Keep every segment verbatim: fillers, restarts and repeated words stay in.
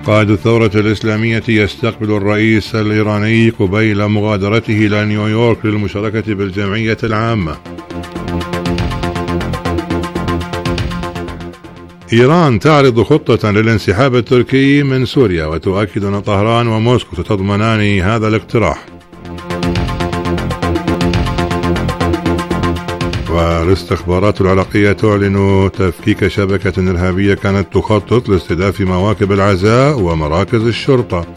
قائد الثورة الإسلامية يستقبل الرئيس الإيراني قبيل مغادرته إلى نيويورك للمشاركة بالجمعية العامة. إيران تعرض خطة للانسحاب التركي من سوريا، وتؤكد أن طهران وموسكو ستضمنان هذا الاقتراح. والاستخبارات العراقية تعلن تفكيك شبكة إرهابية كانت تخطط لاستهداف مواكب العزاء ومراكز الشرطة.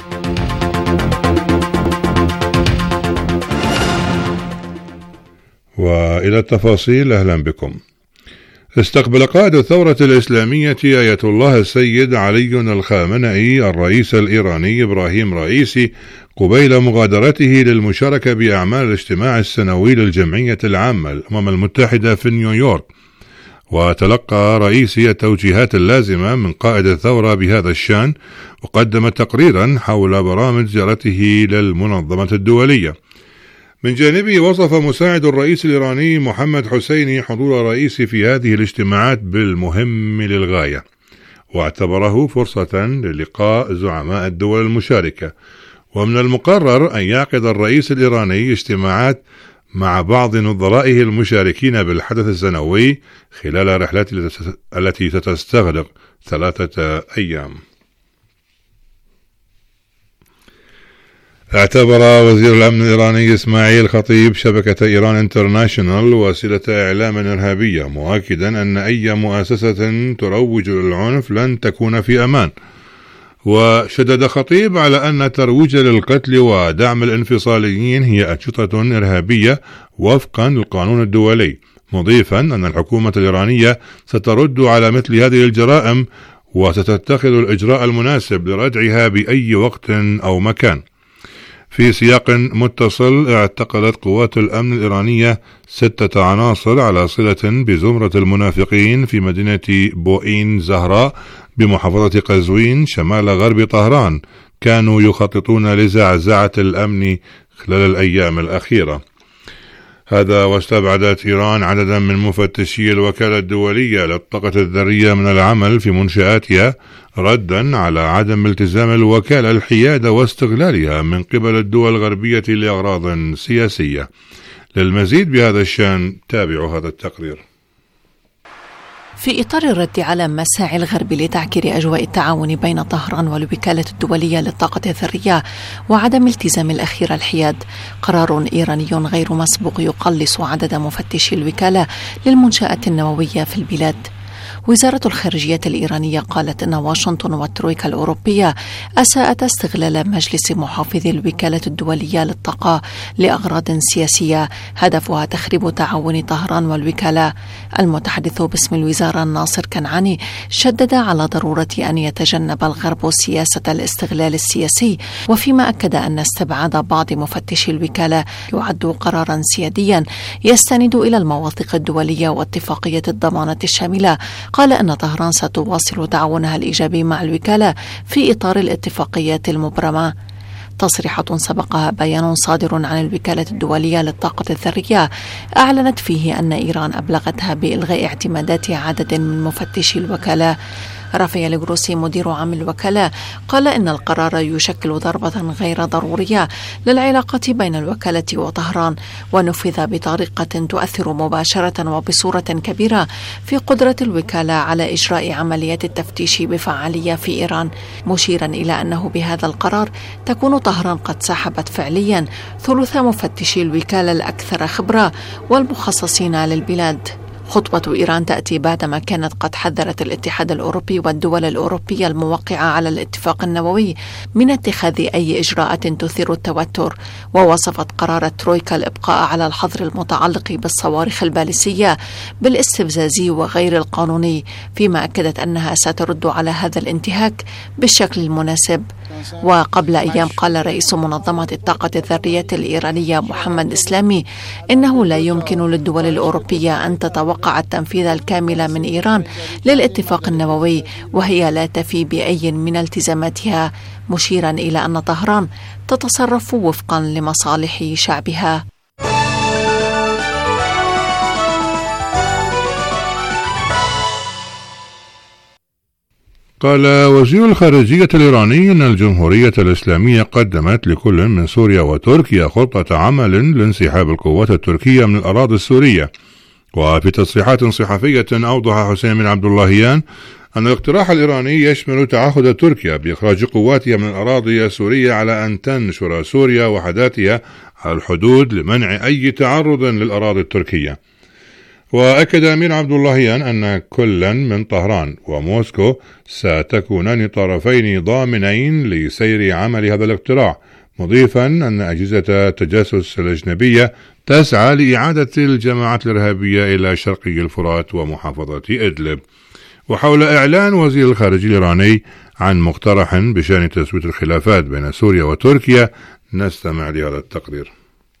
وإلى التفاصيل، أهلا بكم. استقبل قائد الثورة الإسلامية آية الله السيد علي الخامنئي الرئيس الإيراني إبراهيم رئيسي قبيل مغادرته للمشاركة بأعمال الاجتماع السنوي للجمعية العامة للأمم المتحدة في نيويورك. وتلقى رئيسي التوجيهات اللازمة من قائد الثورة بهذا الشأن، وقدم تقريرا حول برامج زيارته للمنظمة الدولية. من جانبه، وصف مساعد الرئيس الإيراني محمد حسيني حضور الرئيس في هذه الاجتماعات بالمهم للغاية، واعتبره فرصة للقاء زعماء الدول المشاركة. ومن المقرر أن يعقد الرئيس الإيراني اجتماعات مع بعض نظرائه المشاركين بالحدث السنوي خلال رحلته التي ستستغرق ثلاثة أيام. اعتبر وزير الأمن الإيراني إسماعيل خطيب شبكة إيران انترناشونال وسيلة إعلام إرهابية، مؤكدا أن أي مؤسسة تروج للعنف لن تكون في أمان. وشدد خطيب على أن الترويج للقتل ودعم الانفصاليين هي أنشطة إرهابية وفقا للقانون الدولي، مضيفا أن الحكومة الإيرانية سترد على مثل هذه الجرائم وستتخذ الإجراء المناسب لردعها بأي وقت أو مكان. في سياق متصل، اعتقلت قوات الأمن الإيرانية ستة عناصر على صلة بزمرة المنافقين في مدينة بوئين زهراء بمحافظة قزوين شمال غرب طهران، كانوا يخططون لزعزعة الأمن خلال الأيام الأخيرة. هذا واستبعدت إيران عددا من مفتشي الوكالة الدولية للطاقة الذرية من العمل في منشآتها، ردا على عدم التزام الوكالة الحيادة واستغلالها من قبل الدول الغربية لأغراض سياسية. للمزيد بهذا الشأن تابعوا هذا التقرير. في إطار الرد على مساعي الغرب لتعكير أجواء التعاون بين طهران والوكالة الدولية للطاقة الذرية وعدم التزام الأخير الحياد، قرار إيراني غير مسبوق يقلص عدد مفتشي الوكالة للمنشآت النووية في البلاد. وزارة الخارجية الإيرانية قالت أن واشنطن والترويكا الأوروبية أساءت استغلال مجلس محافظي الوكالة الدولية للطاقة لأغراض سياسية هدفها تخريب تعاون طهران والوكالة. المتحدث باسم الوزارة ناصر كنعاني شدد على ضرورة أن يتجنب الغرب سياسة الاستغلال السياسي، وفيما أكد أن استبعاد بعض مفتشي الوكالة يعد قرارا سياديا يستند إلى المواثيق الدولية واتفاقية الضمانة الشاملة. قال أن طهران ستواصل تعاونها الإيجابي مع الوكالة في إطار الاتفاقيات المبرمة. تصريحات سبقها بيان صادر عن الوكالة الدولية للطاقة الذرية أعلنت فيه أن إيران أبلغتها بإلغاء اعتمادات عدد من مفتشي الوكالة. رافائيل جروسي مدير عام الوكالة قال إن القرار يشكل ضربة غير ضرورية للعلاقة بين الوكالة وطهران، ونفذ بطريقة تؤثر مباشرة وبصورة كبيرة في قدرة الوكالة على إجراء عمليات التفتيش بفعالية في إيران، مشيرا إلى أنه بهذا القرار تكون طهران قد سحبت فعليا ثلث مفتشي الوكالة الأكثر خبرة والمخصصين للبلاد. خطوة إيران تأتي بعدما كانت قد حذرت الاتحاد الأوروبي والدول الأوروبية الموقعة على الاتفاق النووي من اتخاذ أي إجراءات تثير التوتر، ووصفت قرار الترويكا الإبقاء على الحظر المتعلق بالصواريخ الباليستية بالاستفزازي وغير القانوني، فيما أكدت أنها سترد على هذا الانتهاك بالشكل المناسب. وقبل أيام قال رئيس منظمة الطاقة الذرية الإيرانية محمد إسلامي إنه لا يمكن للدول الأوروبية أن تتوقع التنفيذ الكامل من إيران للاتفاق النووي وهي لا تفي بأي من التزاماتها، مشيرا إلى أن طهران تتصرف وفقا لمصالح شعبها. قال وزير الخارجية الإيراني أن الجمهورية الإسلامية قدمت لكل من سوريا وتركيا خطة عمل لانسحاب القوات التركية من الأراضي السورية. وفي تصريحات صحفية أوضح حسين بن عبد اللهيان أن الاقتراح الإيراني يشمل تعهد تركيا بإخراج قواتها من الأراضي السورية على أن تنشر سوريا وحداتها على الحدود لمنع أي تعرض للأراضي التركية. وأكد أمير عبد اللهيان أن كلا من طهران وموسكو ستكونان طرفين ضامنين لسير عمل هذا الاقتراح، مضيفا أن أجهزة التجسس الأجنبية تسعى لإعادة الجماعات الإرهابية إلى شرقي الفرات ومحافظة إدلب. وحول إعلان وزير الخارجية الإيراني عن مقترح بشأن تسوية الخلافات بين سوريا وتركيا، نستمع لهذا التقرير.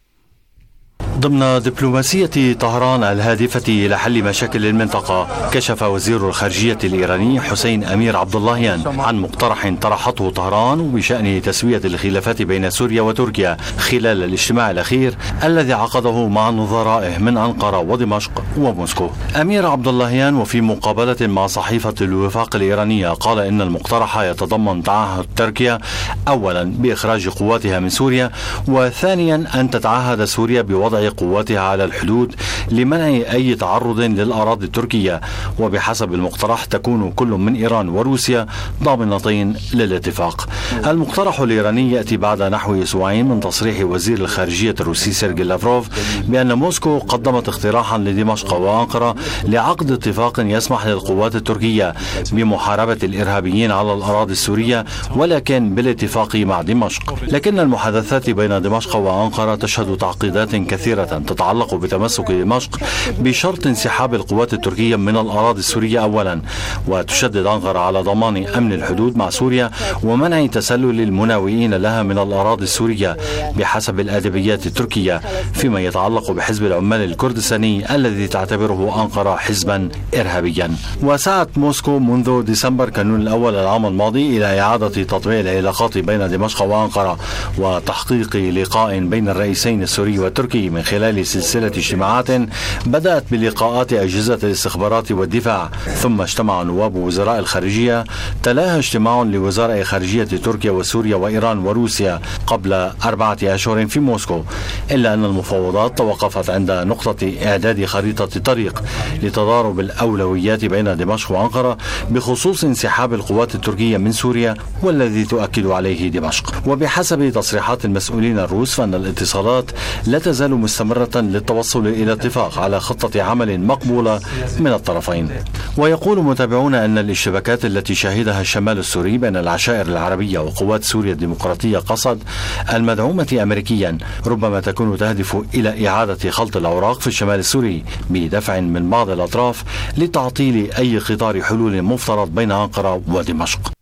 ضمن دبلوماسية طهران الهادفة إلى حل مشاكل المنطقة، كشف وزير الخارجية الإيراني حسين أمير عبد اللهيان عن مقترح طرحته طهران بشأن تسوية الخلافات بين سوريا وتركيا خلال الاجتماع الأخير الذي عقده مع نظرائه من أنقرة ودمشق وموسكو. أمير عبد اللهيان وفي مقابلة مع صحيفة الوفاق الإيرانية قال إن المقترح يتضمن تعهد تركيا أولا بإخراج قواتها من سوريا، وثانيا أن تتعهد سوريا بوضع قواتها على الحدود لمنع أي تعرض للأراضي التركية، وبحسب المقترح تكون كل من إيران وروسيا ضامنتين للاتفاق. المقترح الإيراني يأتي بعد نحو أسبوعين من تصريح وزير الخارجية الروسي سيرجي لافروف بأن موسكو قدمت اقتراحا لدمشق وأنقرة لعقد اتفاق يسمح للقوات التركية بمحاربة الإرهابيين على الأراضي السورية، ولكن بالاتفاق مع دمشق. لكن المحادثات بين دمشق وأنقرة تشهد تعقيدات كثيرة تتعلق بتمسك دمشق بشرط انسحاب القوات التركية من الأراضي السورية أولا، وتشدد أنقرة على ضمان أمن الحدود مع سوريا ومنع تسلل المناوئين لها من الأراضي السورية بحسب الأدبيات التركية، فيما يتعلق بحزب العمال الكردستاني الذي تعتبره أنقرة حزبا إرهابيا. وسعت موسكو منذ ديسمبر كانون الأول العام الماضي إلى إعادة تطبيع العلاقات بين دمشق وأنقرة وتحقيق لقاء بين الرئيسين السوري والتركي من خلال سلسلة اجتماعات بدأت بلقاءات أجهزة الاستخبارات والدفاع، ثم اجتمع نواب وزراء الخارجية، تلاها اجتماع لوزراء خارجية تركيا وسوريا وإيران وروسيا قبل أربعة أشهر في موسكو، إلا أن المفاوضات توقفت عند نقطة إعداد خريطة طريق لتضارب الأولويات بين دمشق وأنقرة بخصوص انسحاب القوات التركية من سوريا، والذي تؤكد عليه دمشق. وبحسب تصريحات المسؤولين الروس فإن الاتصالات لا تزال مستمرة للتوصل إلى اتفاق على خطة عمل مقبولة من الطرفين. ويقول متابعون أن الاشتباكات التي شهدها الشمال السوري بين العشائر العربية وقوات سوريا الديمقراطية قصد المدعومة أمريكيا ربما تكون تهدف إلى إعادة خلط الأوراق في الشمال السوري بدفع من بعض الأطراف لتعطيل أي قطار حلول مفترض بين أنقرة ودمشق.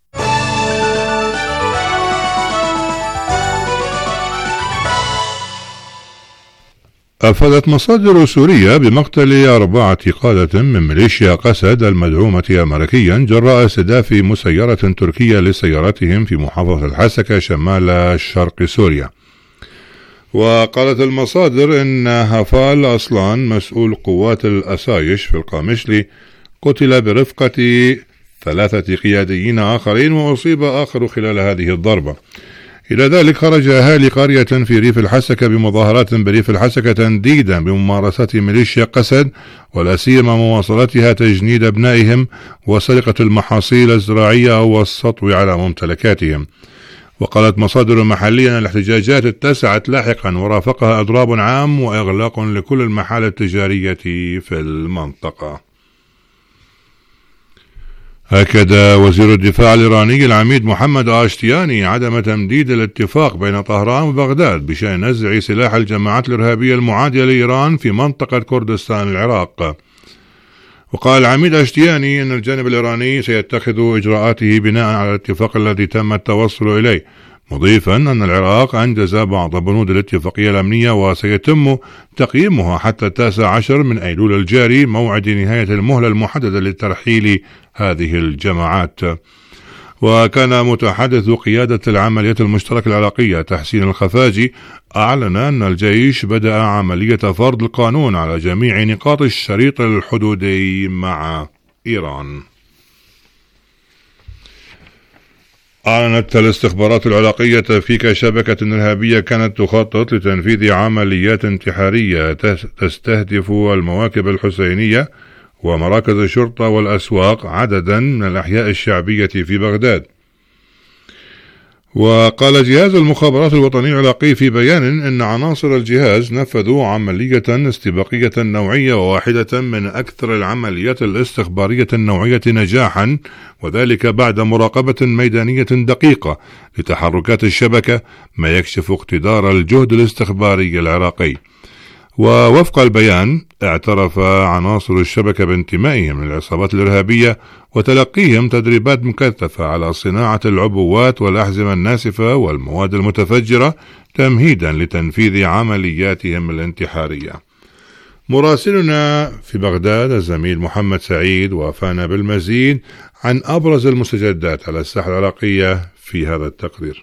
أفادت مصادر سورية بمقتل أربعة قادة من ميليشيا قسد المدعومة أمريكيا جراء استهداف مسيرة تركية لسيارتهم في محافظة الحسكة شمال شرق سوريا. وقالت المصادر إن هفال أصلان مسؤول قوات الأسايش في القامشلي قتل برفقة ثلاثة قياديين آخرين وأصيب آخر خلال هذه الضربة. إلى ذلك خرج أهالي قرية في ريف الحسكة بمظاهرات بريف الحسكة تنديدا بممارسة ميليشيا قسد، ولا سيما مواصلتها تجنيد أبنائهم وسرقة المحاصيل الزراعية والسطو على ممتلكاتهم. وقالت مصادر محلية أن الاحتجاجات اتسعت لاحقا ورافقها إضراب عام وإغلاق لكل المحال التجارية في المنطقة. أكد وزير الدفاع الإيراني العميد محمد آشتياني عدم تمديد الاتفاق بين طهران وبغداد بشأن نزع سلاح الجماعات الإرهابية المعادية لإيران في منطقة كردستان العراق. وقال العميد آشتياني أن الجانب الإيراني سيتخذ إجراءاته بناء على الاتفاق الذي تم التوصل إليه، مضيفا أن العراق أنجز بعض بنود الاتفاقية الأمنية وسيتم تقييمها حتى التاسع عشر من أيلول الجاري، موعد نهاية المهلة المحددة لترحيل هذه الجماعات. وكان متحدث قيادة العمليات المشتركة العراقية تحسين الخفاجي أعلن أن الجيش بدأ عملية فرض القانون على جميع نقاط الشريط الحدودي مع إيران. أعلنت الاستخبارات العراقية في شبكة إرهابية كانت تخطط لتنفيذ عمليات انتحارية تستهدف المواكب الحسينية ومراكز الشرطة والأسواق عددا من الأحياء الشعبية في بغداد. وقال جهاز المخابرات الوطني العراقي في بيان إن عناصر الجهاز نفذوا عملية استباقية نوعية وواحدة من أكثر العمليات الاستخبارية النوعية نجاحا، وذلك بعد مراقبة ميدانية دقيقة لتحركات الشبكة، ما يكشف اقتدار الجهد الاستخباري العراقي. ووفق البيان اعترف عناصر الشبكة بانتمائهم للعصابات الإرهابية وتلقيهم تدريبات مكثفة على صناعة العبوات والأحزمة الناسفة والمواد المتفجرة تمهيدا لتنفيذ عملياتهم الانتحارية. مراسلنا في بغداد الزميل محمد سعيد وافانا بالمزيد عن أبرز المستجدات على الساحة العراقية في هذا التقرير.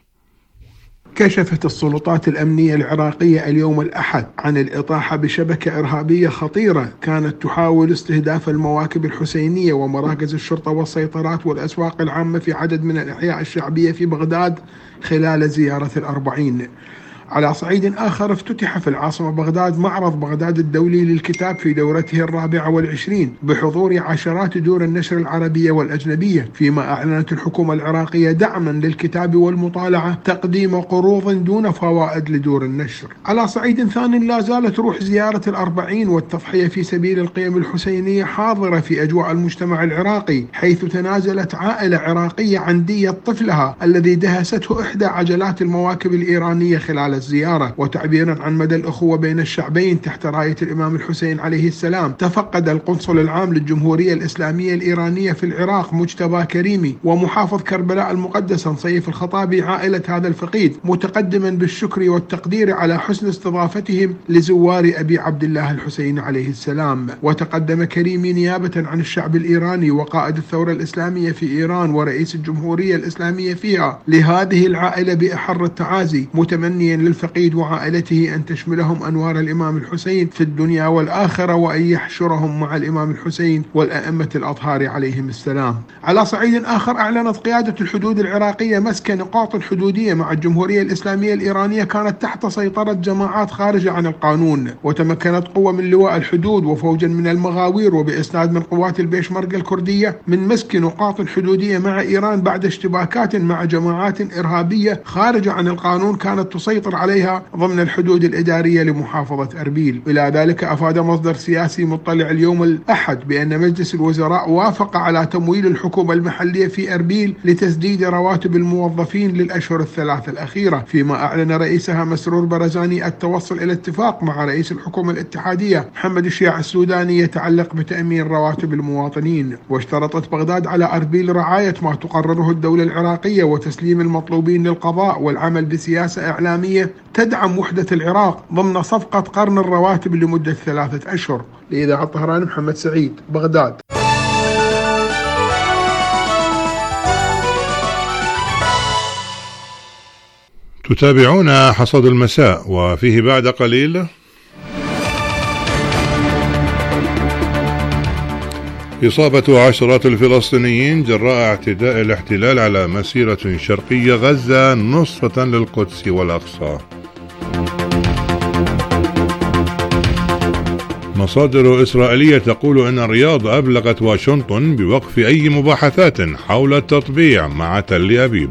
كشفت السلطات الأمنية العراقية اليوم الأحد عن الإطاحة بشبكة إرهابية خطيرة كانت تحاول استهداف المواكب الحسينية ومراكز الشرطة والسيطرات والأسواق العامة في عدد من الأحياء الشعبية في بغداد خلال زيارة الأربعين. على صعيد آخر، افتتح في العاصمة بغداد معرض بغداد الدولي للكتاب في دورته الرابعة والعشرين بحضور عشرات دور النشر العربية والأجنبية، فيما أعلنت الحكومة العراقية دعما للكتاب والمطالعة تقديم قروض دون فوائد لدور النشر. على صعيد ثاني، لا زالت روح زيارة الأربعين والتضحية في سبيل القيم الحسينية حاضرة في أجواء المجتمع العراقي، حيث تنازلت عائلة عراقية عن دية طفلها الذي دهسته إحدى عجلات المواكب الإيرانية خلال الزيارة. وتعبيرا عن مدى الأخوة بين الشعبين تحت راية الإمام الحسين عليه السلام، تفقد القنصل العام للجمهورية الإسلامية الإيرانية في العراق مجتبى كريمي ومحافظ كربلاء المقدسة نصيف الخطابي عائلة هذا الفقيد، متقدما بالشكر والتقدير على حسن استضافتهم لزوار أبي عبد الله الحسين عليه السلام. وتقدم كريمي نيابة عن الشعب الإيراني وقائد الثورة الإسلامية في إيران ورئيس الجمهورية الإسلامية فيها لهذه العائلة بأحر التعازي، متمنيا للفقيد وعائلته أن تشملهم أنوار الإمام الحسين في الدنيا والآخرة، وأن يحشرهم مع الإمام الحسين والأئمة الأطهار عليهم السلام. على صعيد آخر، أعلنت قيادة الحدود العراقية مسك نقاط حدودية مع الجمهورية الإسلامية الإيرانية كانت تحت سيطرة جماعات خارجة عن القانون. وتمكنت قوة من لواء الحدود وفوجا من المغاوير وبإسناد من قوات البيشمركة الكردية من مسك نقاط حدودية مع إيران بعد اشتباكات مع جماعات إرهابية خارجة عن القانون كانت تسيطر عليها ضمن الحدود الإدارية لمحافظة أربيل. إلى ذلك، أفاد مصدر سياسي مطلع اليوم الأحد بأن مجلس الوزراء وافق على تمويل الحكومة المحلية في أربيل لتسديد رواتب الموظفين للأشهر الثلاث الأخيرة، فيما أعلن رئيسها مسرور برزاني التوصل إلى اتفاق مع رئيس الحكومة الاتحادية محمد الشيع السوداني يتعلق بتأمين رواتب المواطنين. واشترطت بغداد على أربيل رعاية ما تقرره الدولة العراقية وتسليم المطلوبين للقضاء والعمل بسياسة إعلامية تدعم وحدة العراق ضمن صفقة قرن الرواتب لمدة ثلاثة أشهر. لإذاعة طهران، محمد سعيد، بغداد. تتابعون حصاد المساء وفيه بعد قليل إصابة عشرات الفلسطينيين جراء اعتداء الاحتلال على مسيرة شرقية غزة نصرة للقدس والأقصى. مصادر إسرائيلية تقول أن الرياض أبلغت واشنطن بوقف أي مباحثات حول التطبيع مع تل أبيب.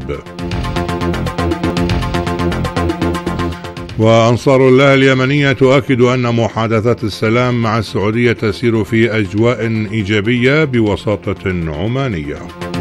وأنصار الله اليمنية تؤكد أن محادثات السلام مع السعودية تسير في أجواء إيجابية بوساطة عمانية.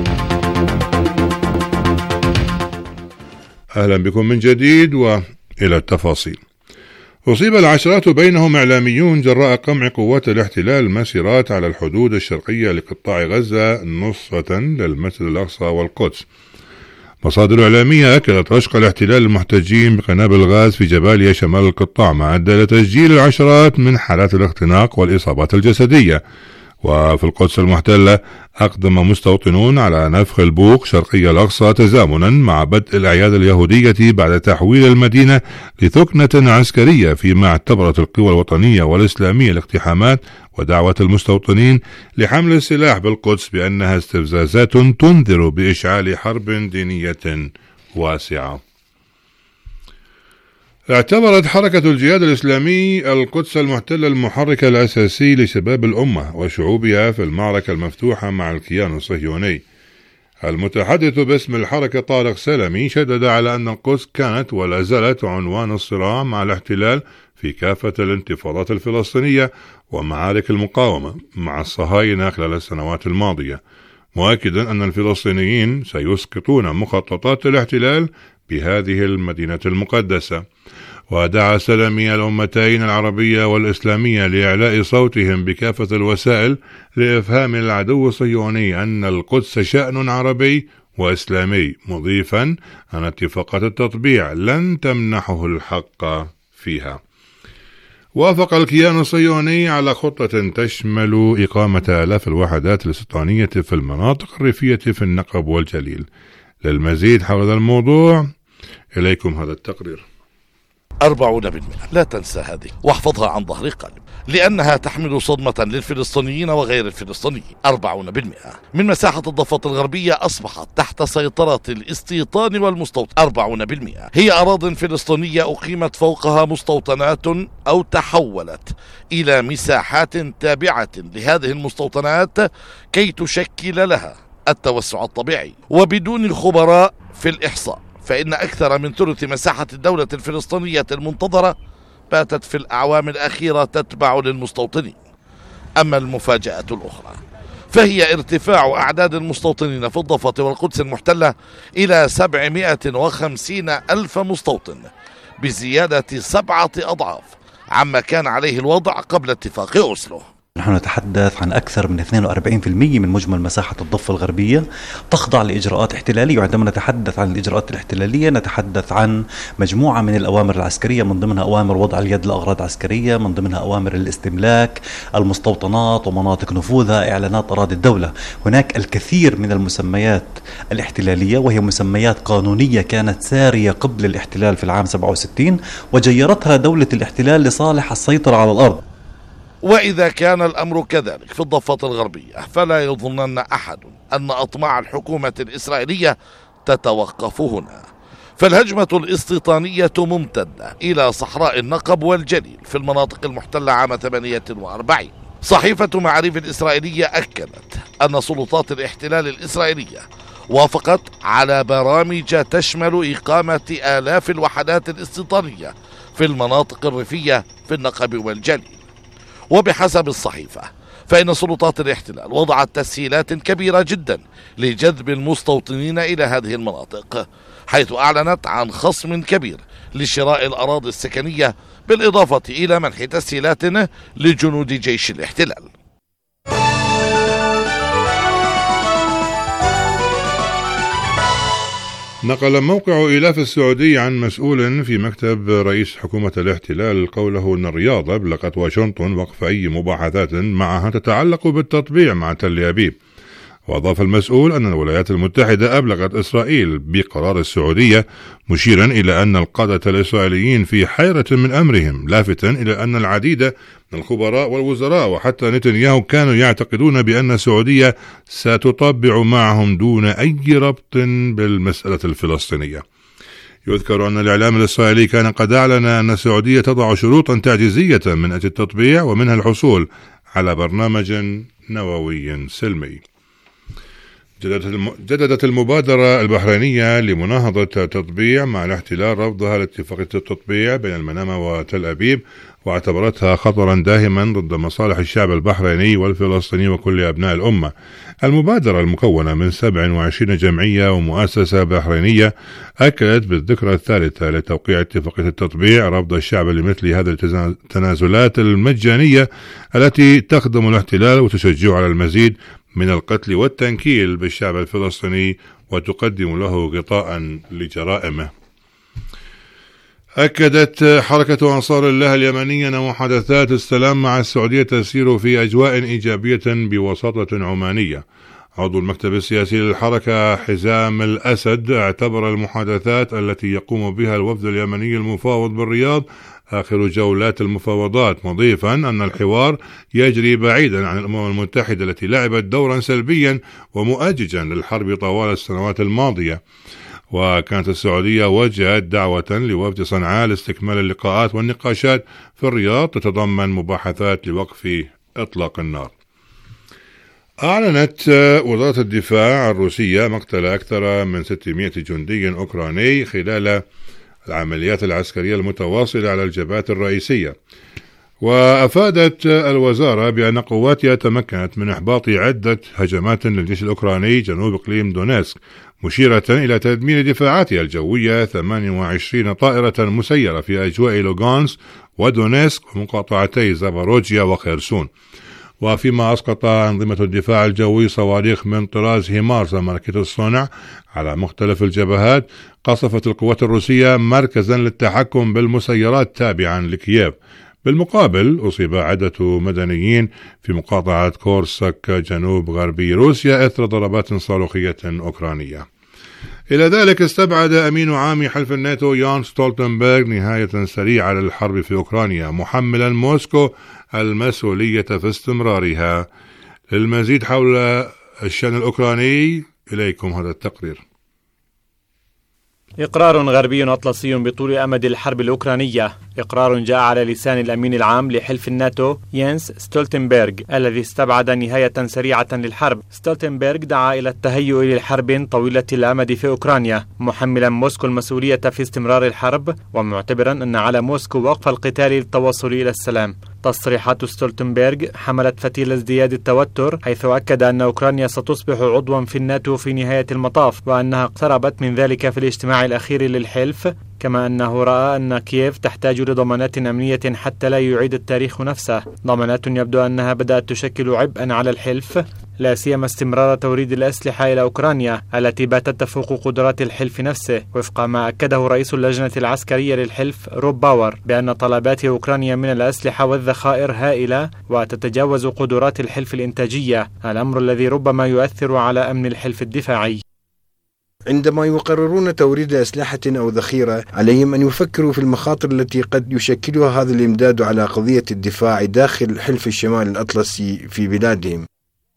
أهلا بكم من جديد وإلى التفاصيل. أصيب العشرات بينهم إعلاميون جراء قمع قوات الاحتلال مسيرات على الحدود الشرقية لقطاع غزة نصرة للمسجد الأقصى والقدس. مصادر إعلامية أكدت رشق الاحتلال المحتجين بقنابل الغاز في جباليا شمال القطاع، ما أدى إلى تسجيل العشرات من حالات الاختناق والإصابات الجسدية. وفي القدس المحتلة أقدم مستوطنون على نفخ البوق شرقي الأقصى تزامنا مع بدء الأعياد اليهودية بعد تحويل المدينة لثكنة عسكرية، فيما اعتبرت القوى الوطنية والإسلامية الاقتحامات ودعوة المستوطنين لحمل السلاح بالقدس بأنها استفزازات تنذر بإشعال حرب دينية واسعة. اعتبرت حركة الجهاد الإسلامي القدس المحتلة المحرك الأساسي لشباب الأمة وشعوبها في المعركة المفتوحة مع الكيان الصهيوني. المتحدث باسم الحركة طارق سلمي شدد على أن القدس كانت ولا زالت عنوان الصراع مع الاحتلال في كافة الانتفاضات الفلسطينية ومعارك المقاومة مع الصهاينة خلال السنوات الماضية، مؤكدا أن الفلسطينيين سيسقطون مخططات الاحتلال بهذه المدينة المقدسة. ودعا سلمي الأمتين العربية والإسلامية لإعلاء صوتهم بكافة الوسائل لإفهام العدو الصهيوني أن القدس شأن عربي وإسلامي، مضيفا أن اتفاقات التطبيع لن تمنحه الحق فيها. وافق الكيان الصهيوني على خطة تشمل إقامة آلاف الوحدات الاستيطانية في المناطق الريفية في النقب والجليل. للمزيد حول هذا الموضوع إليكم هذا التقرير. أربعون بالمئة، لا تنسى هذه واحفظها عن ظهر قلب، لأنها تحمل صدمة للفلسطينيين وغير الفلسطينيين. أربعون بالمئة من مساحة الضفة الغربية أصبحت تحت سيطرة الاستيطان والمستوطن. أربعون بالمئة هي أراضٍ فلسطينية أقيمت فوقها مستوطنات أو تحولت إلى مساحات تابعة لهذه المستوطنات كي تشكل لها التوسع الطبيعي. وبدون خبراء في الإحصاء، فإن أكثر من ثلث مساحة الدولة الفلسطينية المنتظرة باتت في الأعوام الأخيرة تتبع للمستوطنين. أما المفاجأة الأخرى فهي ارتفاع أعداد المستوطنين في الضفة والقدس المحتلة إلى سبعمائة وخمسين ألف مستوطن، بزيادة سبعة أضعاف عما كان عليه الوضع قبل اتفاق أوسلو. نحن نتحدث عن أكثر من اثنين وأربعين بالمئة من مجمل مساحة الضفة الغربية تخضع لإجراءات احتلالية. وعندما نتحدث عن الإجراءات الاحتلالية نتحدث عن مجموعة من الأوامر العسكرية، من ضمنها أوامر وضع اليد لأغراض عسكرية، من ضمنها أوامر الاستملاك، المستوطنات ومناطق نفوذها، إعلانات أراضي الدولة. هناك الكثير من المسميات الاحتلالية وهي مسميات قانونية كانت سارية قبل الاحتلال في العام سبعة وستين وجيرتها دولة الاحتلال لصالح السيطرة على الأرض. وإذا كان الأمر كذلك في الضفة الغربية فلا يظنن أحد أن أطماع الحكومة الإسرائيلية تتوقف هنا، فالهجمة الاستيطانية ممتدة إلى صحراء النقب والجليل في المناطق المحتلة عام ثمانية وأربعين. صحيفة معاريف الإسرائيلية أكدت أن سلطات الاحتلال الإسرائيلية وافقت على برامج تشمل إقامة آلاف الوحدات الاستيطانية في المناطق الريفية في النقب والجليل. وبحسب الصحيفة فإن سلطات الاحتلال وضعت تسهيلات كبيرة جدا لجذب المستوطنين إلى هذه المناطق، حيث أعلنت عن خصم كبير لشراء الأراضي السكنية، بالإضافة إلى منح تسهيلات لجنود جيش الاحتلال. نقل موقع إيلاف السعودي عن مسؤول في مكتب رئيس حكومة الاحتلال قوله أن الرياض أبلغت واشنطن وقف أي مباحثات معها تتعلق بالتطبيع مع تل أبيب. وأضاف المسؤول أن الولايات المتحدة أبلغت إسرائيل بقرار السعودية، مشيرا إلى أن القادة الإسرائيليين في حيرة من أمرهم، لافتا إلى أن العديد من الخبراء والوزراء وحتى نتنياهو كانوا يعتقدون بأن السعودية ستطبع معهم دون أي ربط بالمسألة الفلسطينية. يذكر أن الإعلام الإسرائيلي كان قد أعلن أن السعودية تضع شروطا تعجيزية من أجل التطبيع ومنها الحصول على برنامج نووي سلمي. جددت المبادرة البحرينية لمناهضة التطبيع مع الاحتلال رفضها لاتفاقية التطبيع بين المنامة وتل أبيب، واعتبرتها خطرا داهما ضد مصالح الشعب البحريني والفلسطيني وكل أبناء الأمة. المبادرة المكونة من سبع وعشرين جمعية ومؤسسة بحرينية أكدت بالذكرى الثالثة لتوقيع اتفاقية التطبيع رفض الشعب لمثل هذه التنازلات المجانية التي تخدم الاحتلال وتشجع على المزيد من القتل والتنكيل بالشعب الفلسطيني وتقدم له غطاء لجرائمه. أكدت حركة أنصار الله اليمنية أن محادثات السلام مع السعودية تسير في أجواء إيجابية بوساطة عمانية. عضو المكتب السياسي للحركة حزام الأسد اعتبر المحادثات التي يقوم بها الوفد اليمني المفاوض بالرياض آخر جولات المفاوضات، مضيفا أن الحوار يجري بعيدا عن الأمم المتحدة التي لعبت دورا سلبيا ومؤججا للحرب طوال السنوات الماضية. وكانت السعودية وجهت دعوة لوفد صنعاء لاستكمال اللقاءات والنقاشات في الرياض تتضمن مباحثات لوقف إطلاق النار. أعلنت وزارة الدفاع الروسية مقتل أكثر من ستمائة جندي أوكراني خلال العمليات العسكرية المتواصلة على الجبهات الرئيسية. وأفادت الوزارة بأن قواتها تمكنت من إحباط عدة هجمات للجيش الأوكراني جنوب إقليم دونيسك، مشيرة إلى تدمير دفاعاتها الجوية ثمانية وعشرين طائرة مسيرة في أجواء لوغانسك ودونيسك ومقاطعتي زاباروجيا وخيرسون. وفيما أسقط أنظمة الدفاع الجوي صواريخ من طراز هيمارس ماركة الصنع على مختلف الجبهات، قصفت القوات الروسية مركزا للتحكم بالمسيرات تابعا لكييف. بالمقابل أصيب عدة مدنيين في مقاطعة كورسك جنوب غربي روسيا إثر ضربات صاروخية أوكرانية. إلى ذلك استبعد أمين عام حلف الناتو يان ستولتنبرغ نهاية سريعة للحرب في أوكرانيا، محملا موسكو المسؤولية في استمرارها. للمزيد حول الشأن الأوكراني إليكم هذا التقرير. إقرار غربي أطلسي بطول أمد الحرب الأوكرانية، إقرار جاء على لسان الأمين العام لحلف الناتو يانس ستولتنبرغ الذي استبعد نهاية سريعة للحرب. ستولتنبرغ دعا إلى التهيؤ للحرب طويلة الأمد في أوكرانيا، محملا موسكو المسؤولية في استمرار الحرب ومعتبرا أن على موسكو وقف القتال للتوصل إلى السلام. تصريحات ستولتنبرغ حملت فتيل ازدياد التوتر، حيث أكد أن أوكرانيا ستصبح عضوا في الناتو في نهاية المطاف، وأنها اقتربت من ذلك في الاجتماع الأخير للحلف، كما أنه رأى أن كييف تحتاج لضمانات أمنية حتى لا يعيد التاريخ نفسه، ضمانات يبدو أنها بدأت تشكل عبئا على الحلف، لا سيما استمرار توريد الأسلحة إلى أوكرانيا التي باتت تفوق قدرات الحلف نفسه، وفق ما أكده رئيس اللجنة العسكرية للحلف روب باور بأن طلبات أوكرانيا من الأسلحة والذخائر هائلة وتتجاوز قدرات الحلف الإنتاجية، الأمر الذي ربما يؤثر على أمن الحلف الدفاعي. عندما يقررون توريد أسلحة أو ذخيرة، عليهم أن يفكروا في المخاطر التي قد يشكلها هذا الإمداد على قضية الدفاع داخل حلف الشمال الأطلسي في بلادهم.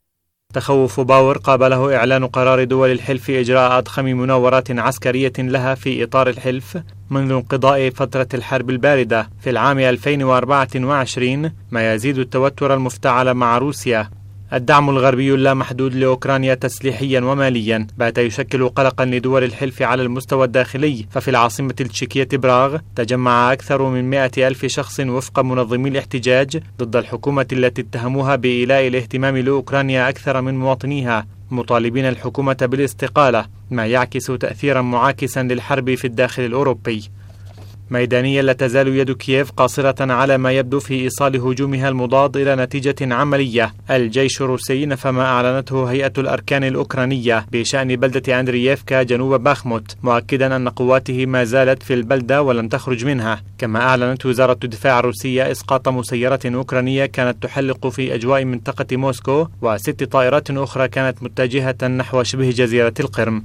تخوف باور قابله إعلان قرار دول الحلف إجراء أضخم مناورات عسكرية لها في إطار الحلف منذ انقضاء فترة الحرب الباردة في العام ألفين وأربعة وعشرين، ما يزيد التوتر المفتعل مع روسيا. الدعم الغربي اللامحدود لأوكرانيا تسليحيا وماليا بات يشكل قلقا لدول الحلف على المستوى الداخلي، ففي العاصمة التشيكية براغ تجمع أكثر من مئة ألف شخص وفق منظمي الاحتجاج ضد الحكومة التي اتهموها بإيلاء الاهتمام لأوكرانيا أكثر من مواطنيها، مطالبين الحكومة بالاستقالة، ما يعكس تأثيرا معاكسا للحرب في الداخل الأوروبي. ميدانيا لا تزال يد كييف قاصرة على ما يبدو في إيصال هجومها المضاد إلى نتيجة عملية. الجيش الروسي نفى ما أعلنته هيئة الأركان الأوكرانية بشأن بلدة أندرييفكا جنوب باخموت، مؤكدا أن قواته ما زالت في البلدة ولن تخرج منها. كما أعلنت وزارة الدفاع الروسية إسقاط مسيرة أوكرانية كانت تحلق في أجواء منطقة موسكو، وست طائرات أخرى كانت متجهة نحو شبه جزيرة القرم.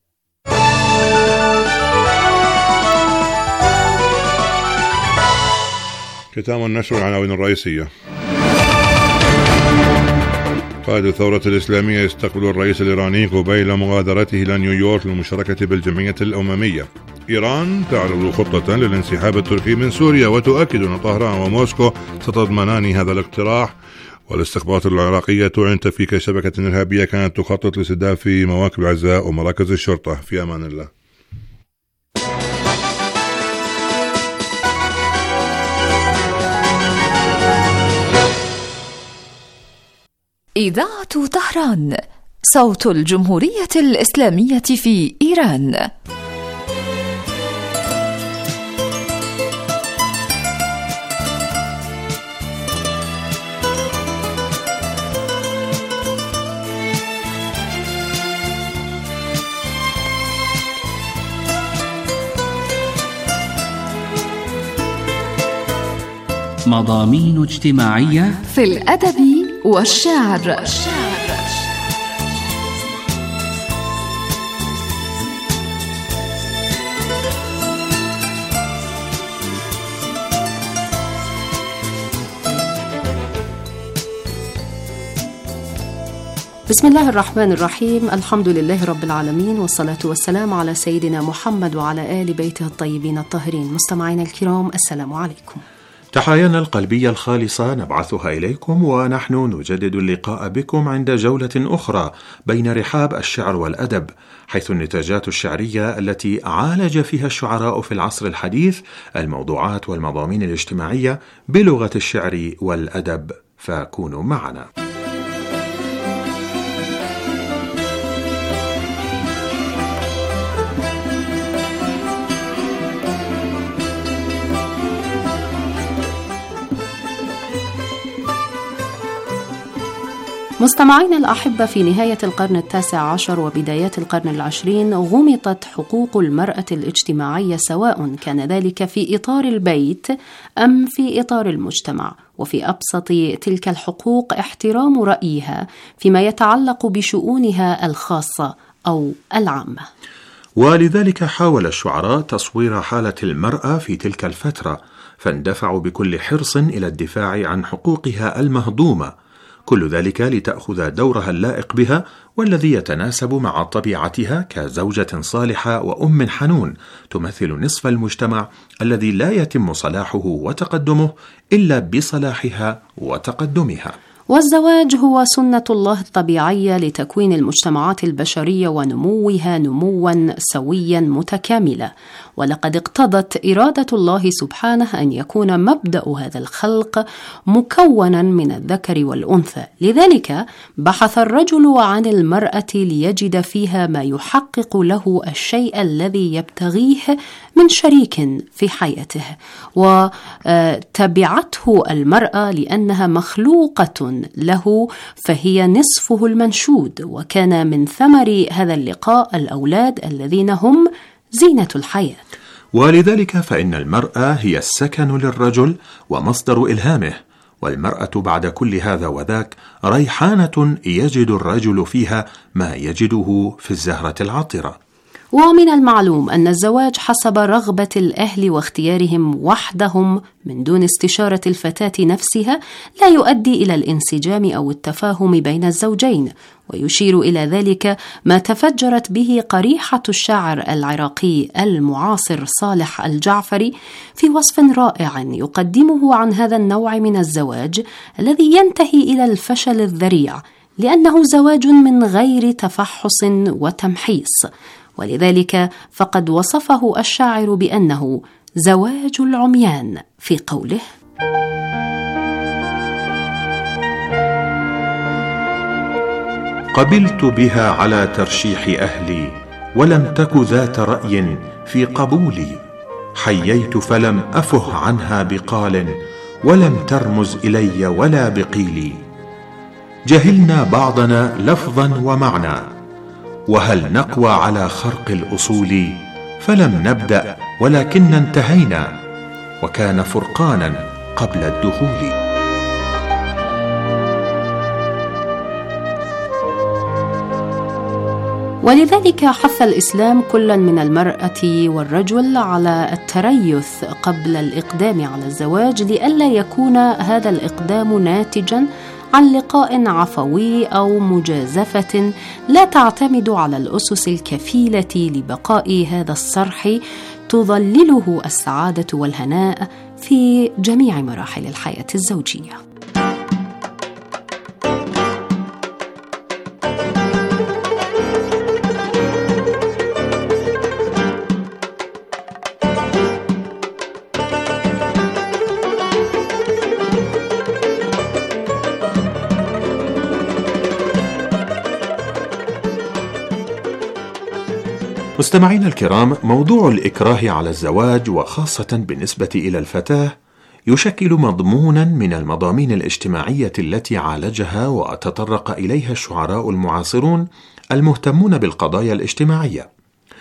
ختام النشر العناوين الرئيسية. قائد الثورة الإسلامية يستقبل الرئيس الإيراني قبيل مغادرته إلى نيويورك للمشاركة بالجمعية الأممية. إيران تعرض خطة للانسحاب التركي من سوريا وتؤكد أن طهران وموسكو ستضمنان هذا الاقتراح. والاستخبارات العراقية تعلن تفكيك شبكة إرهابية كانت تخطط لاستهداف مواكب العزاء ومراكز الشرطة. في أمان الله. إذاعة طهران، صوت الجمهورية الإسلامية في إيران. مضامين اجتماعية في الأدب والشعر. بسم الله الرحمن الرحيم. الحمد لله رب العالمين، والصلاة والسلام على سيدنا محمد وعلى آل بيته الطيبين الطاهرين. مستمعينا الكرام، السلام عليكم. تحايانا القلبية الخالصة نبعثها إليكم، ونحن نجدد اللقاء بكم عند جولة أخرى بين رحاب الشعر والأدب، حيث النتاجات الشعرية التي عالج فيها الشعراء في العصر الحديث الموضوعات والمضامين الاجتماعية بلغة الشعر والأدب، فكونوا معنا. مستمعينا الأحبة، في نهاية القرن التاسع عشر وبدايات القرن العشرين غمطت حقوق المرأة الاجتماعية، سواء كان ذلك في إطار البيت أم في إطار المجتمع، وفي أبسط تلك الحقوق احترام رأيها فيما يتعلق بشؤونها الخاصة أو العامة. ولذلك حاول الشعراء تصوير حالة المرأة في تلك الفترة، فاندفعوا بكل حرص إلى الدفاع عن حقوقها المهضومة، كل ذلك لتأخذ دورها اللائق بها والذي يتناسب مع طبيعتها كزوجة صالحة وأم حنون تمثل نصف المجتمع الذي لا يتم صلاحه وتقدمه إلا بصلاحها وتقدمها. والزواج هو سنة الله الطبيعية لتكوين المجتمعات البشرية ونموها نموا سويا متكاملا، ولقد اقتضت إرادة الله سبحانه أن يكون مبدأ هذا الخلق مكونا من الذكر والأنثى، لذلك بحث الرجل عن المرأة ليجد فيها ما يحقق له الشيء الذي يبتغيه من شريك في حياته، وتبعته المرأة لأنها مخلوقة له، فهي نصفه المنشود. وكان من ثمر هذا اللقاء الأولاد الذين هم زينة الحياة. ولذلك فإن المرأة هي السكن للرجل ومصدر إلهامه، والمرأة بعد كل هذا وذاك ريحانة يجد الرجل فيها ما يجده في الزهرة العطرة. ومن المعلوم أن الزواج حسب رغبة الأهل واختيارهم وحدهم من دون استشارة الفتاة نفسها لا يؤدي إلى الانسجام أو التفاهم بين الزوجين، ويشير إلى ذلك ما تفجرت به قريحة الشاعر العراقي المعاصر صالح الجعفري في وصف رائع يقدمه عن هذا النوع من الزواج الذي ينتهي إلى الفشل الذريع، لأنه زواج من غير تفحص وتمحيص. ولذلك فقد وصفه الشاعر بأنه زواج العميان في قوله: قبلت بها على ترشيح أهلي، ولم تك ذات رأي في قبولي، حييت فلم أفه عنها بقال، ولم ترمز إلي ولا بقيلي، جهلنا بعضنا لفظا ومعنى، وهل نقوى على خرق الأصول، فلم نبدأ ولكن انتهينا، وكان فرقانا قبل الدخول. ولذلك حث الإسلام كلا من المرأة والرجل على التريث قبل الإقدام على الزواج، لئلا يكون هذا الإقدام ناتجا عن لقاء عفوي أو مجازفة لا تعتمد على الأسس الكفيلة لبقاء هذا الصرح تظلله السعادة والهناء في جميع مراحل الحياة الزوجية. مستمعينا الكرام، موضوع الإكراه على الزواج وخاصة بالنسبة إلى الفتاة يشكل مضمونا من المضامين الاجتماعية التي عالجها وتطرق إليها الشعراء المعاصرون المهتمون بالقضايا الاجتماعية.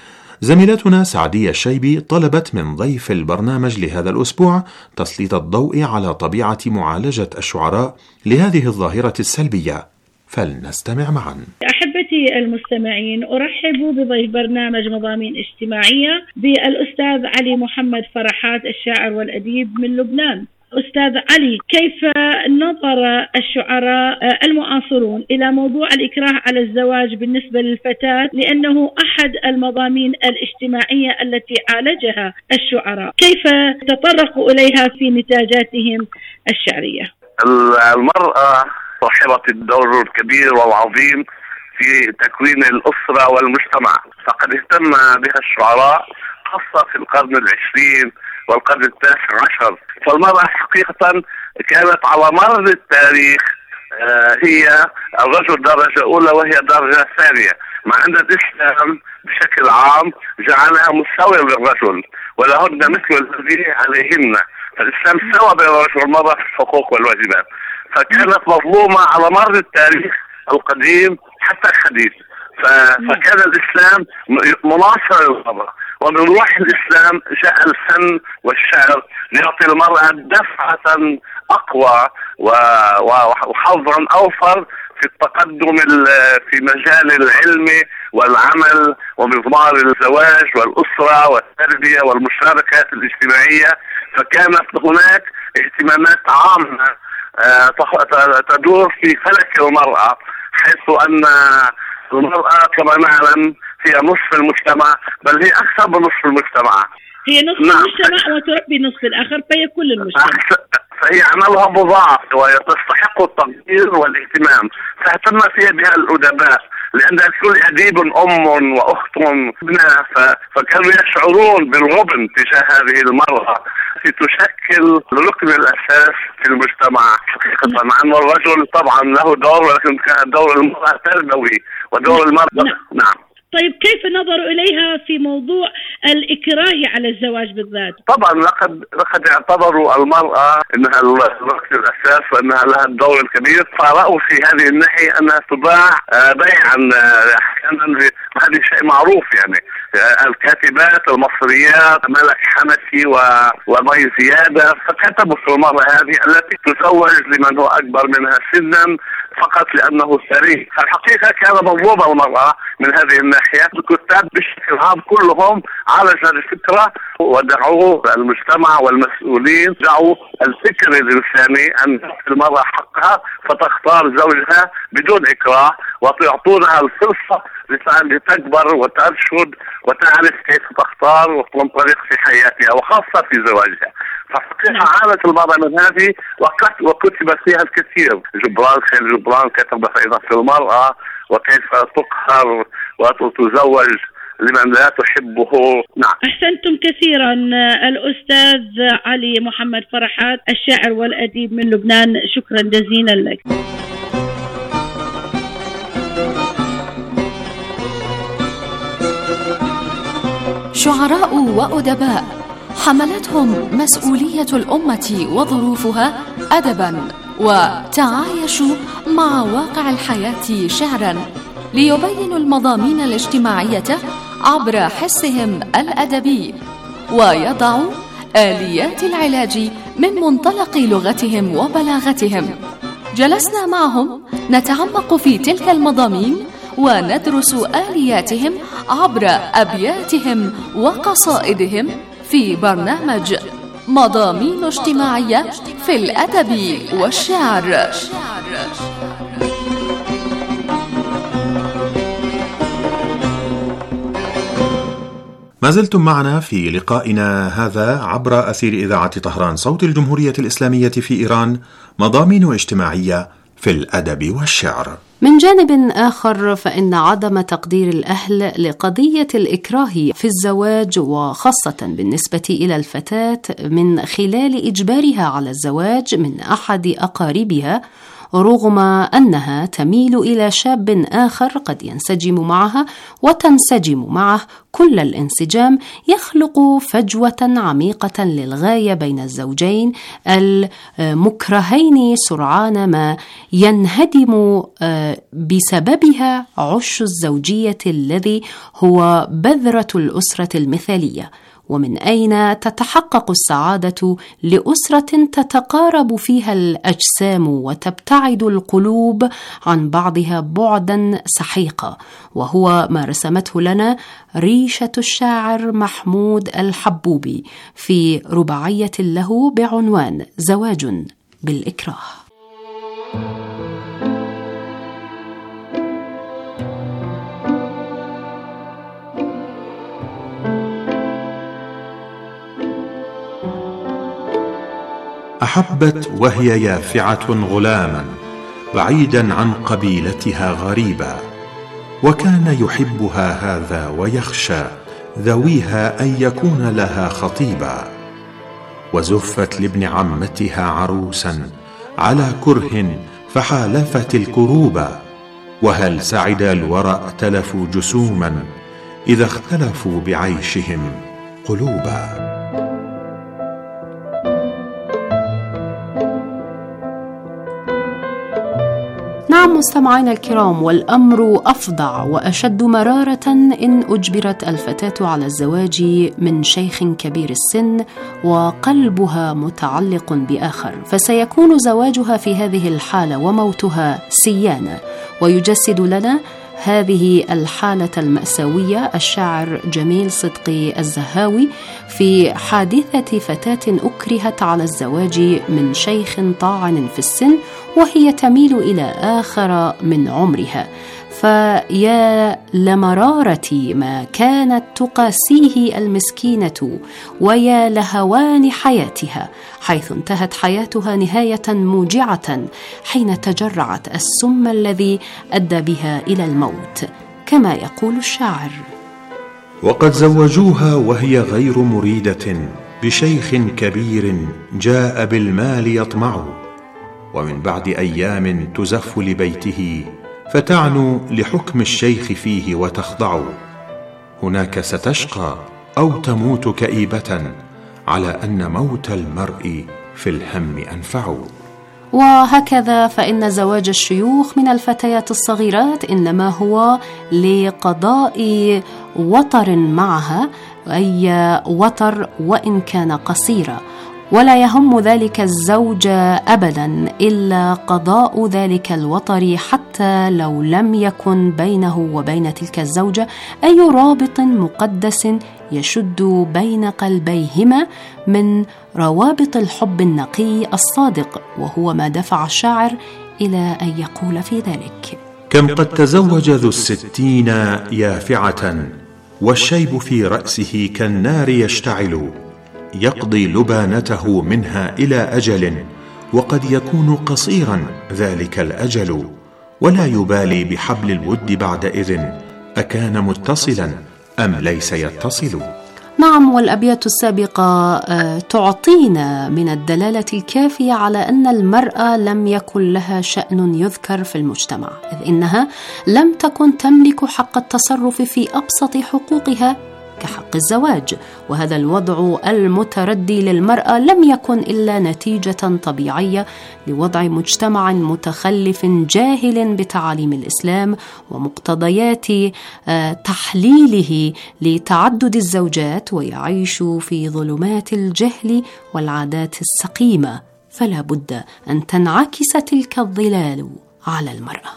زميلتنا سعدية الشيبي طلبت من ضيف البرنامج لهذا الأسبوع تسليط الضوء على طبيعة معالجة الشعراء لهذه الظاهرة السلبية، فلنستمع معا. أحبتي المستمعين، أرحب بضيف برنامج مضامين اجتماعية بالأستاذ علي محمد فرحات، الشاعر والأديب من لبنان. أستاذ علي، كيف نظر الشعراء المعاصرون إلى موضوع الإكراه على الزواج بالنسبة للفتاة، لأنه أحد المضامين الاجتماعية التي عالجها الشعراء؟ كيف تطرقوا إليها في نتاجاتهم الشعرية؟ المرأة صاحبة الدور الكبير والعظيم في تكوين الأسرة والمجتمع، فقد اهتم بها الشعراء خاصة في القرن العشرين والقرن التاسع عشر. فالمرأة حقيقة كانت على مر التاريخ هي الرجل درجة أولى وهي درجة ثانية، مع أن الإسلام بشكل عام جعلها مساوية للرجل ولهن مثل الذي عليهن، فالإسلام سوى بين الرجل والمرأة في الحقوق والواجبات، فكانت مظلومة على مر التاريخ القديم حتى الحديث. فكان الإسلام مناصر للمرأة، ومن روح الإسلام جاء الفن والشعر ليعطي المرأة دفعة أقوى وحظا أوفر في التقدم في مجال العلم والعمل ومضمار الزواج والأسرة والتربية والمشاركات الاجتماعية. فكانت هناك اهتمامات عامة تدور في فلك المرأة، حيث أن المرأة كما نعلم هي نصف المجتمع، بل هي أكثر من نصف المجتمع. هي نصف نعم. المجتمع وتربي نصف الآخر، فهي كل المجتمع. فهي عملها مضاعف وتستحق التقدير والاهتمام، فاهتم فيها بها الأدباء، لأن كل أديب أم وأخت ابنة، فكانوا يشعرون بالغبن تجاه هذه المرأة التي تشكل الركن الأساس في المجتمع حقيقة، مع أن الرجل طبعا له دور، ولكن كان دور المرأة تربوي ودور المرأة نعم, نعم. طيب كيف نظروا إليها في موضوع الإكراه على الزواج بالذات؟ طبعا لقد لقد اعتبروا المرأة أنها الركن الأساس وأنها لها الدور الكبير، فرأوا في هذه الناحية أنها تباع بيعا أحيانا. هذا شيء معروف يعني. الكاتبات المصريات ملك حنفي ومي زيادة فكتبوا في المرأة هذه التي تزوج لمن هو أكبر منها سنا فقط لأنه ثري. الحقيقة كان مظلومة المرأة من هذه الناحية. الكتاب بشكل عام كلهم عالجوا الفكرة ودعوا المجتمع والمسؤولين، دعوا الفكر الإنساني أن المرأة حقها فتختار زوجها بدون إكراه، ويعطونها الفرصة لتكبر وترشد وتعرف كيف تختار وتنطلق في حياتها وخاصة في زواجها. فحقيقة عانت المرأة من هذه وكتب فيها الكثير. جبران خير جبران كتب أيضا في المرأة وكيف تقهر وتتزوج لمن لا تحبه. نعم. أحسنتم كثيرا الأستاذ علي محمد فرحات، الشاعر والأديب من لبنان، شكرا جزيلا لك. شعراء وأدباء حملتهم مسؤولية الأمة وظروفها أدبا، وتعايشوا مع واقع الحياة شعرا، ليبينوا المضامين الاجتماعية عبر حسهم الأدبي، ويضعوا آليات العلاج من منطلق لغتهم وبلاغتهم. جلسنا معهم نتعمق في تلك المضامين وندرس آلياتهم عبر أبياتهم وقصائدهم في برنامج مضامين اجتماعية في الأدب والشعر. ما زلتم معنا في لقائنا هذا عبر أثير إذاعة طهران صوت الجمهورية الإسلامية في إيران، مضامين اجتماعية في الأدب والشعر. من جانب آخر، فإن عدم تقدير الأهل لقضية الإكراه في الزواج، وخاصة بالنسبة إلى الفتاة من خلال إجبارها على الزواج من أحد أقاربها، رغم أنها تميل إلى شاب آخر قد ينسجم معها وتنسجم معه كل الانسجام، يخلق فجوة عميقة للغاية بين الزوجين المكرهين سرعان ما ينهدم بسببها عش الزوجية الذي هو بذرة الأسرة المثالية. ومن أين تتحقق السعادة لأسرة تتقارب فيها الأجسام وتبتعد القلوب عن بعضها بعدا سحيقا، وهو ما رسمته لنا ريشة الشاعر محمود الحبوبي في رباعية له بعنوان زواج بالإكراه. أحبت وهي يافعة غلاما بعيدا عن قبيلتها غريبا، وكان يحبها هذا ويخشى ذويها أن يكون لها خطيبا، وزفت لابن عمتها عروسا على كره فحالفت الكروبا، وهل سعد الورى ائتلفوا جسوما إذا اختلفوا بعيشهم قلوبا. نعم مستمعينا الكرام، والأمر أفظع وأشد مرارة إن أجبرت الفتاة على الزواج من شيخ كبير السن وقلبها متعلق بآخر، فسيكون زواجها في هذه الحالة وموتها سيانة. ويجسد لنا هذه الحالة المأساوية الشاعر جميل صدقي الزهاوي في حادثة فتاة أكرهت على الزواج من شيخ طاعن في السن وهي تميل إلى آخر من عمرها، فيا لمرارة ما كانت تقاسيه المسكينة، ويا لهوان حياتها حيث انتهت حياتها نهاية موجعة حين تجرعت السم الذي أدى بها إلى الموت، كما يقول الشاعر: وقد زوجوها وهي غير مريدة بشيخ كبير جاء بالمال يطمع، ومن بعد أيام تزف لبيته فتعنو لحكم الشيخ فيه وتخضع، هناك ستشقى أو تموت كئيبة على أن موت المرء في الهم أنفع. وهكذا فإن زواج الشيوخ من الفتيات الصغيرات إنما هو لقضاء وطر معها، أي وطر وإن كان قصيرا، ولا يهم ذلك الزوج أبدا إلا قضاء ذلك الوطر، حتى لو لم يكن بينه وبين تلك الزوجة أي رابط مقدس يشد بين قلبيهما من روابط الحب النقي الصادق، وهو ما دفع الشاعر إلى أن يقول في ذلك: كم قد تزوج ذو الستين يافعة، والشيب في رأسه كالنار يشتعل، يقضي لبانته منها إلى أجل، وقد يكون قصيرا ذلك الأجل، ولا يبالي بحبل الود بعدئذ أكان متصلا أم ليس يتصل. نعم، والأبيات السابقة تعطينا من الدلالة الكافية على أن المرأة لم يكن لها شأن يذكر في المجتمع، إذ إنها لم تكن تملك حق التصرف في أبسط حقوقها كحق الزواج، وهذا الوضع المتردي للمرأة لم يكن إلا نتيجة طبيعية لوضع مجتمع متخلف جاهل بتعاليم الإسلام ومقتضيات تحليله لتعدد الزوجات، ويعيش في ظلمات الجهل والعادات السقيمة، فلا بد أن تنعكس تلك الظلال على المرأة.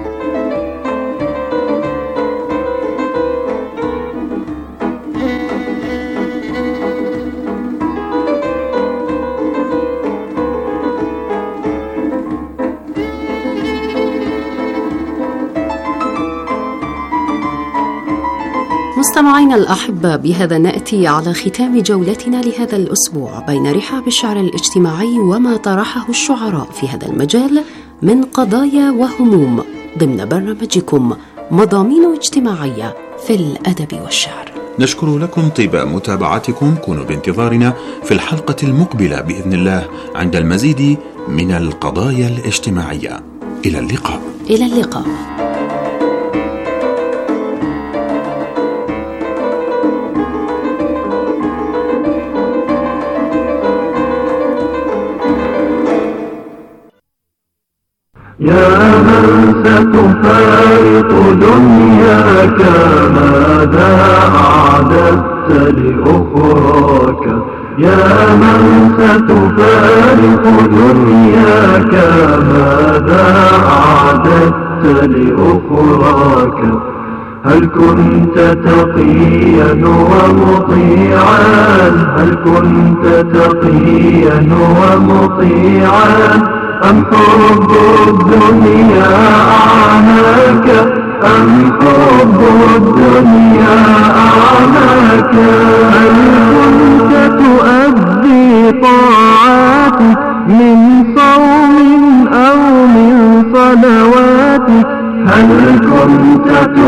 مستمعينا الأحبة، بهذا نأتي على ختام جولتنا لهذا الأسبوع بين رحاب الشعر الاجتماعي وما طرحه الشعراء في هذا المجال من قضايا وهموم، ضمن برنامجكم مضامين اجتماعية في الأدب والشعر. نشكر لكم طيب متابعتكم. كونوا بانتظارنا في الحلقة المقبلة بإذن الله عند المزيد من القضايا الاجتماعية. إلى اللقاء. إلى اللقاء. يا من ستفارق دنياك ماذا أعددت لأخراك؟ يا من ستفارق دنياك ماذا أعددت لأخراك؟ هل كنت تقيا ومطيعا؟ هل كنت تقيا ومطيعا؟ أم حب الدنيا أعماك؟ أم حب الدنيا أعماك؟ هل كنت تؤدي طاعاتك من صوم أو من صلواتك؟ هل كنت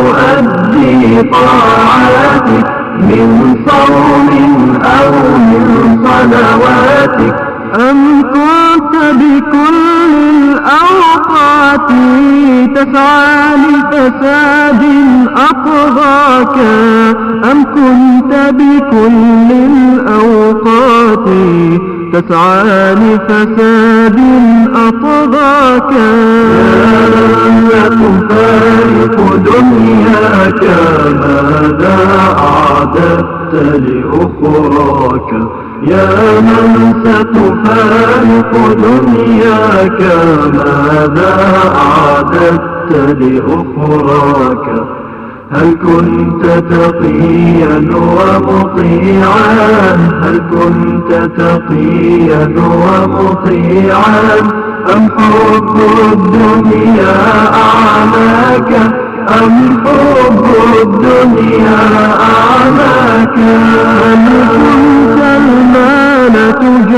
تؤدي طاعاتك من صوم أو من صلواتك؟ أم كنت بكل الأوقات تسعى لفساد أطغاك؟ أم كنت بكل الأوقات تسعى لفساد أطغاك؟ يا من تفارق دنياك ماذا أعددت لأخراك؟ يا من ستفارق دنياك ماذا أعددت لأخراك؟ هل كنت تقيا ومطيعا؟ هل كنت تقيا ومطيعا؟ أم حب الدنيا أعماك؟ أم حب الدنيا أعماك؟ هل كنت المال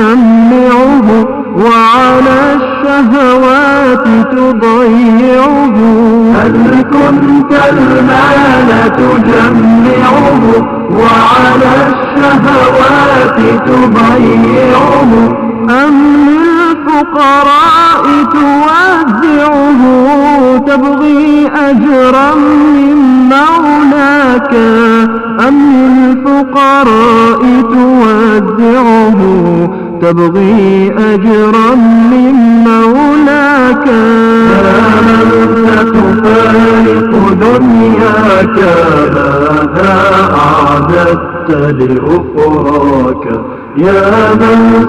تجمعه وعلى الشهوات تضيعه؟ هل كنت المال تجمعه وعلى الشهوات تضيعه؟ أم للفقراء توزعه تبغي أجرا من مولاك؟ أم للفقراء توزعه تبغي أجرا من مولاك؟ يا من ستفارق دنياك ماذا أعددت لأخراك؟ يا من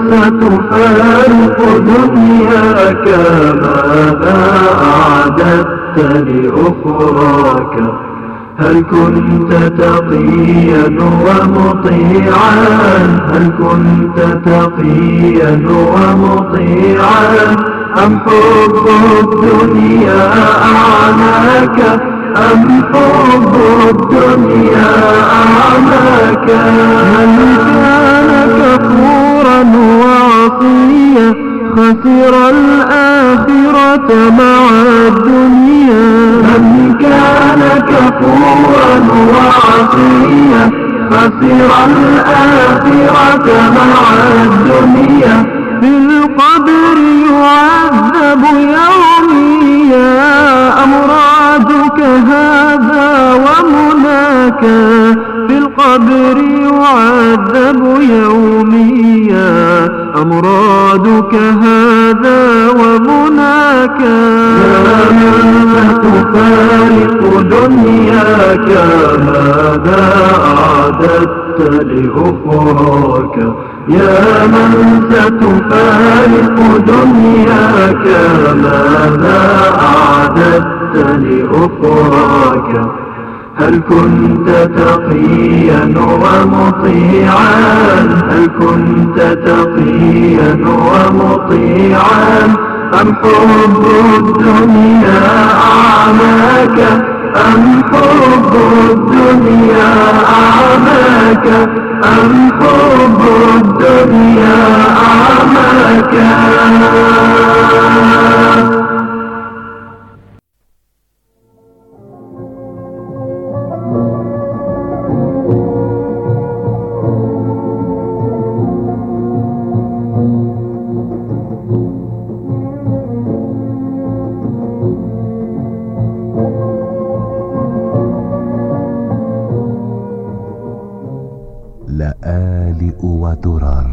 ستفارق دنياك ماذا أعددت لأخراك؟ هل كنت تقيا ومطيعا؟ هل كنت تقيا ومطيعا؟ أم حب الدنيا أعماك؟ أم حب الدنيا أعماك؟ من كان كفورا وعصيا خسر الآخرة مع الدنيا. من كان كفورا وعصيا خسر الآخرة مع الدنيا. في القبر يعذب يوميا أمراضك هذا ومناك. في القبر يعذب يوميا أمراضك هذا ومناك. يا من تفارق دنياك ماذا أعددت لأخراك؟ يا من ستفارق دنياك ماذا أعددت لأخراك؟ هل كنت تقيا ومطيعا؟ هل كنت تقيا ومطيعا؟ أم حب الدنيا أعماك؟ أم حب الدنيا أعماك؟ أم حب الدنيا أعماك؟ لآلئ ودرر.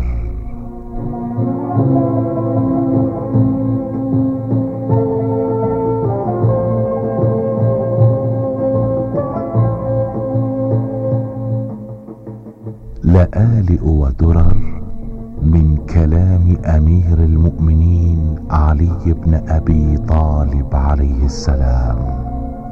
لآلئ ودرر من كلام أمير المؤمنين علي بن أبي طالب عليه السلام.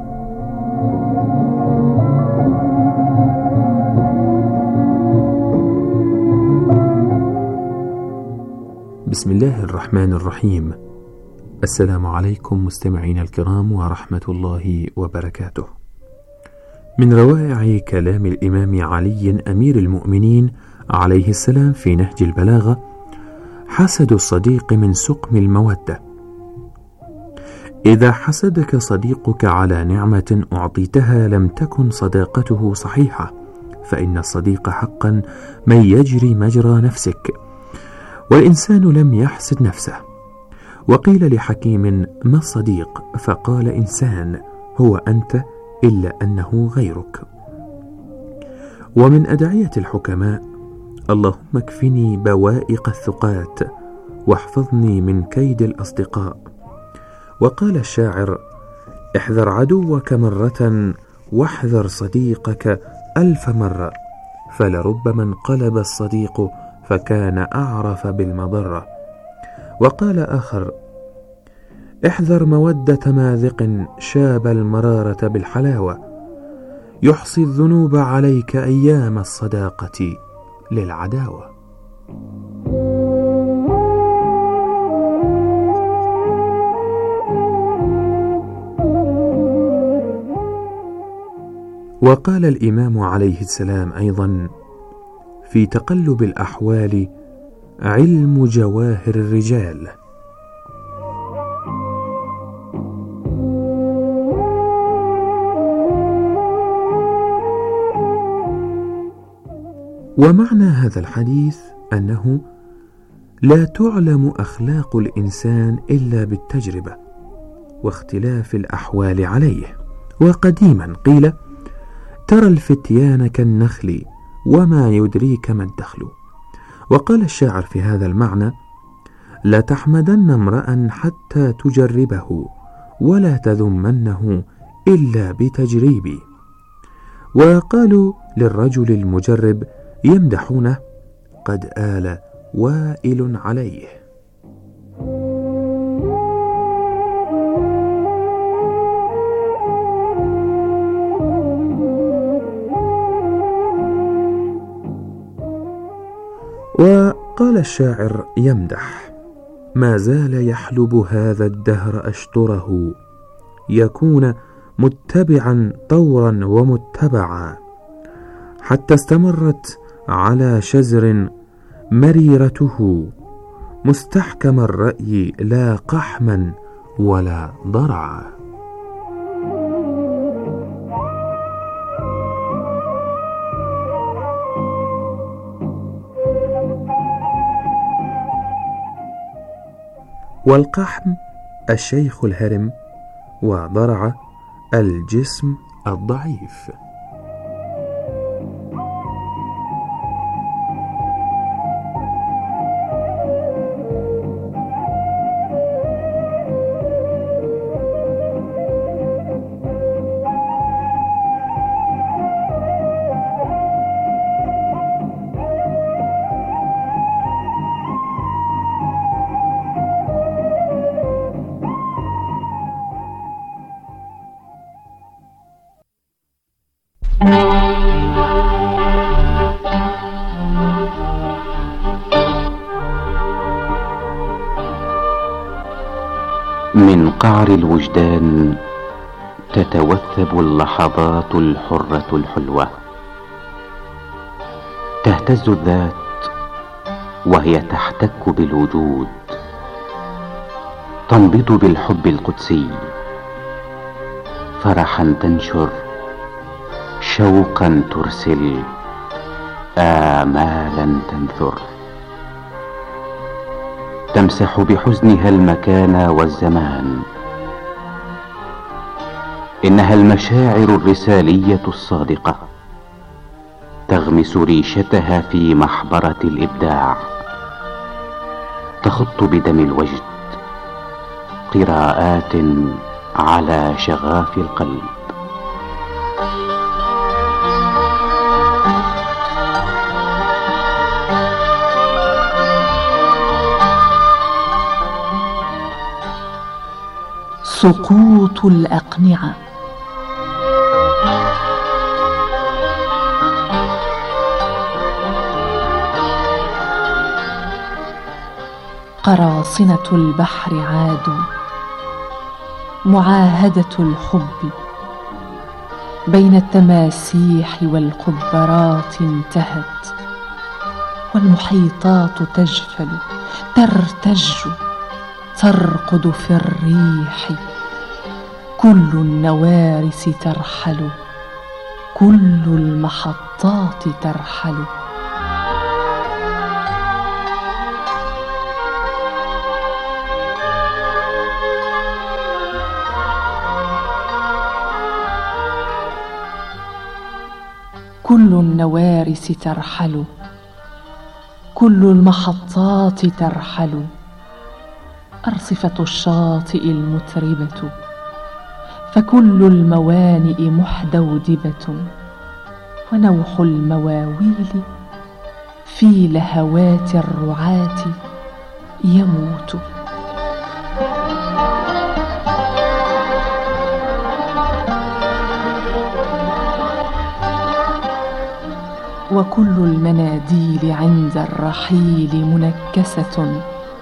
بسم الله الرحمن الرحيم. السلام عليكم مستمعينا الكرام ورحمة الله وبركاته. من روائع كلام الإمام علي أمير المؤمنين عليه السلام في نهج البلاغة: حسد الصديق من سقم المودة. إذا حسدك صديقك على نعمة أعطيتها لم تكن صداقته صحيحة، فإن الصديق حقا من يجري مجرى نفسك، والإنسان لم يحسد نفسه. وقيل لحكيم: ما الصديق؟ فقال: إنسان هو أنت إلا أنه غيرك. ومن أدعية الحكماء: اللهم اكفني بوائق الثقات واحفظني من كيد الأصدقاء. وقال الشاعر: احذر عدوك مرة واحذر صديقك ألف مرة، فلربما انقلب الصديق فكان أعرف بالمضرة. وقال آخر: احذر مودة ماذق شاب المرارة بالحلاوة، يحصي الذنوب عليك أيام الصداقة للعداوة. وقال الإمام عليه السلام أيضا في تقلب الأحوال: علم جواهر الرجال. ومعنى هذا الحديث أنه لا تعلم أخلاق الإنسان إلا بالتجربة واختلاف الأحوال عليه. وقديما قيل: ترى الفتيان كالنخل وما يدريك ما الدخل. وقال الشاعر في هذا المعنى: لا تحمدن امرأ حتى تجربه ولا تذمنه إلا بتجريبي. وقالوا للرجل المجرب يمدحونه: قد آل وائل عليه. وقال الشاعر يمدح: ما زال يحلب هذا الدهر أشطره، يكون متبعا طورا ومتبعا، حتى استمرت على شزر مريرته، مستحكم الرأي لا قحما ولا ضرعا. والقحم الشيخ الهرم، وضرع الجسم الضعيف. من قعر الوجدان تتوثب اللحظات الحرة الحلوة، تهتز الذات وهي تحتك بالوجود، تنبض بالحب القدسي، فرحا تنشر، شوقا ترسل، آمالا تنثر، تمسح بحزنها المكان والزمان. إنها المشاعر الرسالية الصادقة، تغمس ريشتها في محبرة الإبداع، تخط بدم الوجد قراءات على شغاف القلب. سقوط الأقنعة. قراصنة البحر عادوا، معاهدة الحب بين التماسيح والقبرات انتهت، والمحيطات تجفل ترتج ترقد في الريح، كل النوارس ترحل، كل المحطات ترحل. كل النوارس ترحل، كل المحطات ترحل. أرصفة الشاطئ المتربة، فكل الموانئ محدودبة، ونوح المواويل في لهوات الرعاة يموت. وكل المناديل عند الرحيل منكسة،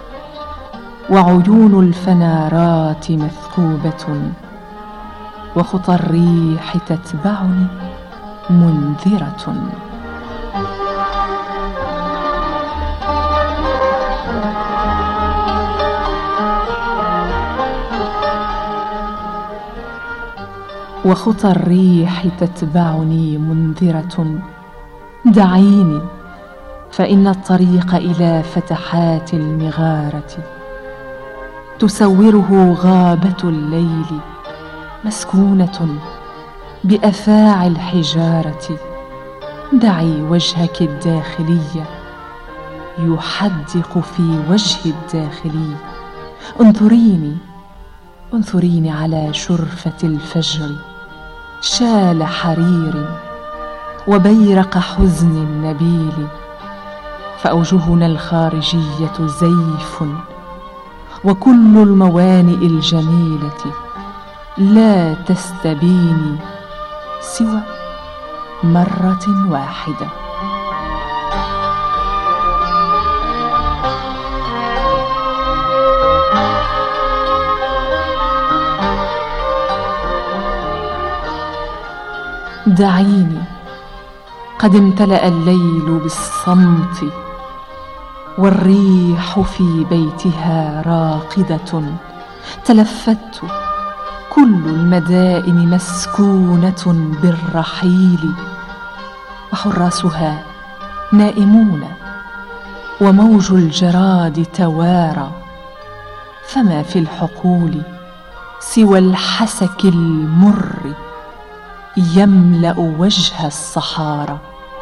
وعيون الفنارات مثقوبة، وخطى الريح تتبعني منذرة. وخطى الريح تتبعني منذرة. دعيني، فإن الطريق إلى فتحات المغارة تسوره غابة الليل، مسكونة بأفاعي الحجارة. دعي وجهك الداخلي يحدق في وجه الداخلي. انظريني انظريني على شرفة الفجر، شال حرير وبيرق حزن نبيل، فأوجهنا الخارجية زيف، وكل الموانئ الجميلة لا تستبيني سوى مرة واحدة. دعيني، قد امتلأ الليل بالصمت، والريح في بيتها راقدة. تلفت، كل المدائن مسكونة بالرحيل، وحراسها نائمون، وموج الجراد توارى. فما في الحقول سوى الحسك المر يملأ وجه الصحارى.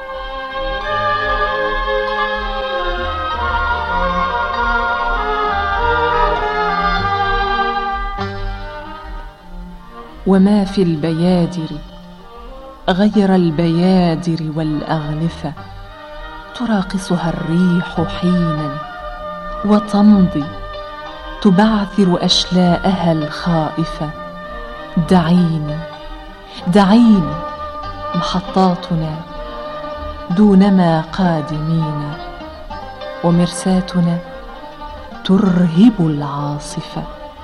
وما في البيادر غير البيادر والأغلفة، تراقصها الريح حينا وتمضي تبعثر أشلاءها الخائفة. دعيني دعيني، محطاتنا دونما قادمين، ومرساتنا ترهب العاصفة.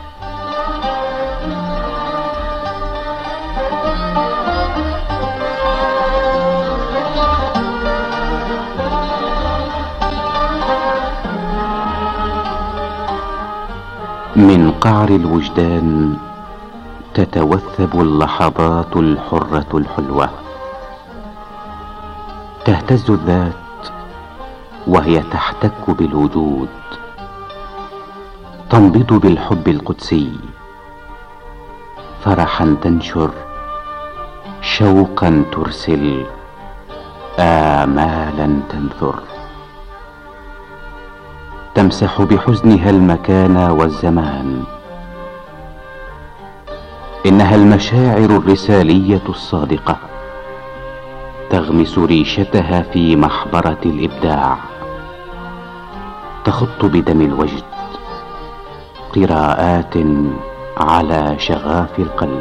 من قعر الوجدان تتوثب اللحظات الحرة الحلوة، تهتز الذات وهي تحتك بالوجود، تنبض بالحب القدسي، فرحا تنشر، شوقا ترسل، آمالا تنثر، تمسح بحزنها المكان والزمان. إنها المشاعر الرسالية الصادقة، تغمس ريشتها في محبرة الإبداع، تخط بدم الوجد قراءات على شغاف القلب.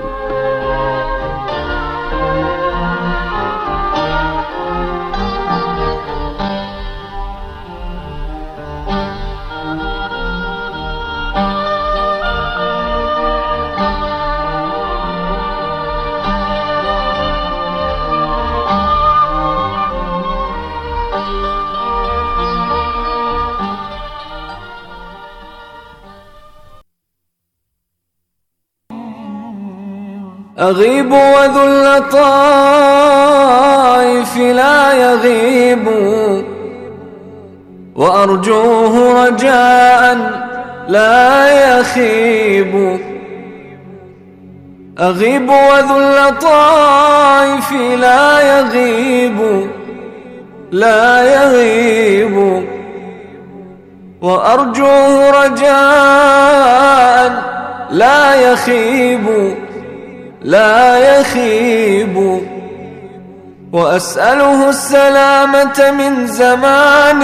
أغيب وذو اللطائف لا يغيب، وأرجوه رجاء لا يخيب. أغيب وذو اللطائف لا يغيب لا يغيب، وأرجوه رجاء لا يخيب لا يخيب. وأسأله السلامة من زمان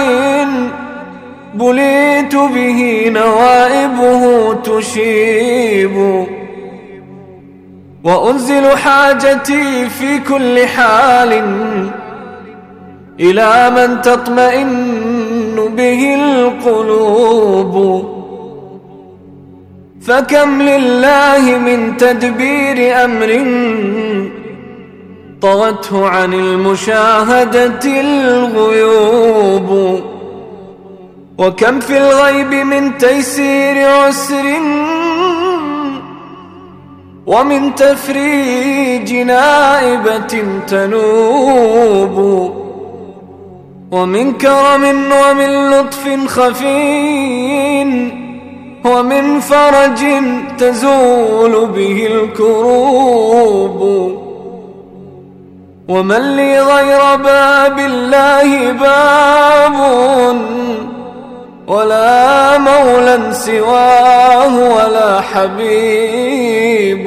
بليت به نوائبه تشيب، وأنزل حاجتي في كل حال إلى من تطمئن به القلوب. فكم لله من تدبير أمر طوته عن المشاهدة الغيوب، وكم في الغيب من تيسير عسر ومن تفريج نائبة تنوب، ومن كرم ومن لطف خفي ومن فرج تزول به الكروب. ومن لي غير باب الله باب، ولا مولى سواه ولا حبيب.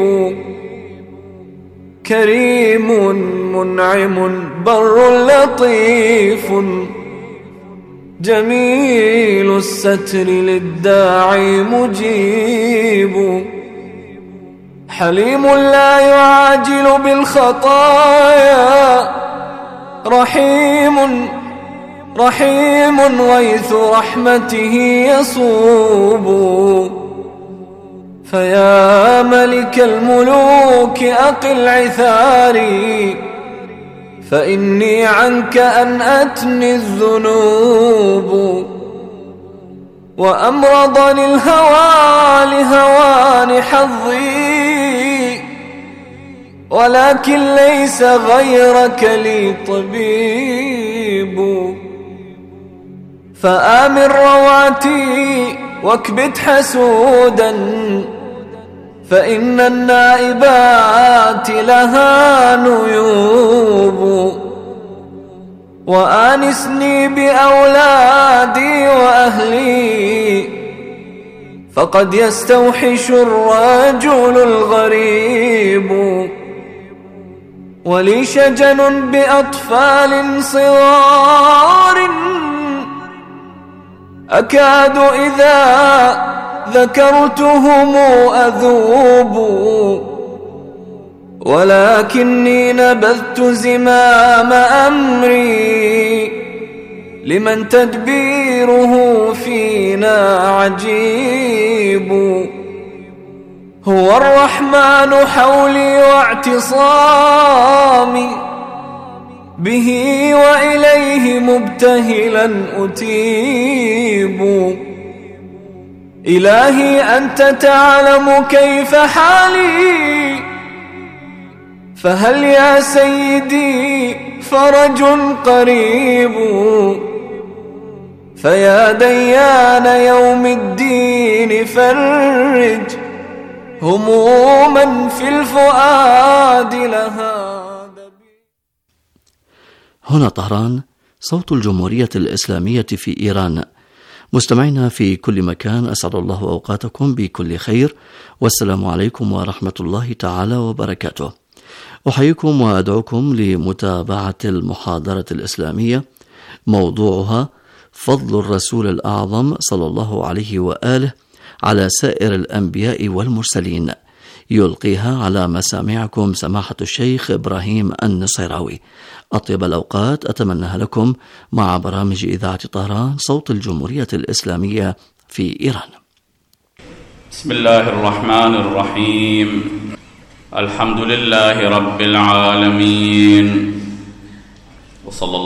كريم منعم بر لطيف، جميل الستر للداعي مجيب. حليم لا يعاجل بالخطايا، رحيم رحيم غيث رحمته يصوب. فيا ملك الملوك أقل عثاري، فإني عنك أنأتني الذنوب. وأمرضني الهوى لهوان حظي، ولكن ليس غيرك لي طبيب. فآمن رواتي واكبت حسودا، فإن النائبات لها نيوب. وآنسني بأولادي وأهلي، فقد يستوحش الرجل الغريب. ولي شجن بأطفال صغار، أكاد إذا ذكرتهم أذوب. ولكني نبذت زمام أمري لمن تدبيره فينا عجيب. هو الرحمن حولي واعتصامي، به وإليه مبتهلا أتيب. إلهي أنت تعلم كيف حالي، فهل يا سيدي فرج قريب. فيا ديان يوم الدين فرج هموما في الفؤاد لها. هنا طهران، صوت الجمهورية الإسلامية في إيران. مستمعينا في كل مكان، أسعد الله أوقاتكم بكل خير، والسلام عليكم ورحمة الله تعالى وبركاته. أحييكم وأدعوكم لمتابعة المحاضرة الإسلامية، موضوعها فضل الرسول الأعظم صلى الله عليه وآله على سائر الأنبياء والمرسلين. يلقيها على مسامعكم سماحة الشيخ إبراهيم النصيراوي. أطيب الأوقات أتمناها لكم مع برامج إذاعة طهران، صوت الجمهورية الإسلامية في إيران. بسم الله الرحمن الرحيم. الحمد لله رب العالمين، وصلى الله